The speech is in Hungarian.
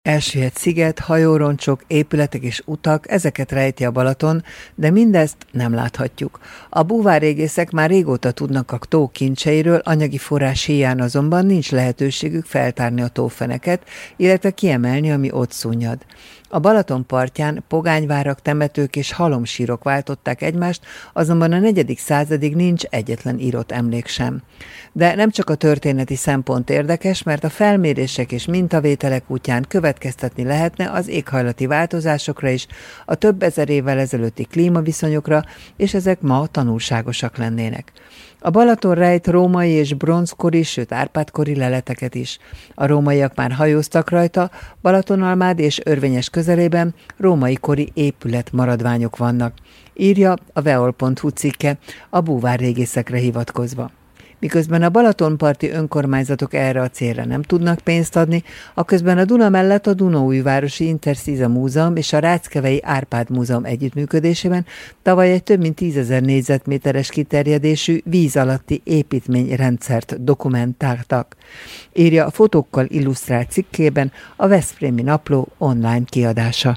Elsüllyed-sziget, hajóroncsok, épületek és utak, ezeket rejti a Balaton, de mindezt nem láthatjuk. A búvárrégészek már régóta tudnak a tó kincseiről, anyagi forrás híján azonban nincs lehetőségük feltárni a tófeneket, illetve kiemelni, ami ott szunnyad. A Balaton partján pogányvárak, temetők és halomsírok váltották egymást, azonban a 4. századig nincs egyetlen írott emlék sem. De nem csak a történeti szempont érdekes, mert a felmérések és mintavételek útján következtetni lehetne az éghajlati változásokra is, a több ezer évvel ezelőtti klímaviszonyokra, és ezek ma tanulságosak lennének. A Balaton rejt római és bronzkori, sőt Árpád-kori leleteket is. A rómaiak már hajóztak rajta, Balatonalmád és Örvényes közelében római kori épület maradványok vannak, írja a veol.hu cikke a búvárrégészekre hivatkozva. Miközben a balatonparti önkormányzatok erre a célra nem tudnak pénzt adni, aközben a Duna mellett a Dunaújvárosi Interszíza Múzeum és a Ráckevei Árpád Múzeum együttműködésében tavaly egy több mint 10 000 négyzetméteres kiterjedésű víz alatti építményrendszert dokumentáltak, írja a fotókkal illusztrált cikkében a Veszprémi Napló online kiadása.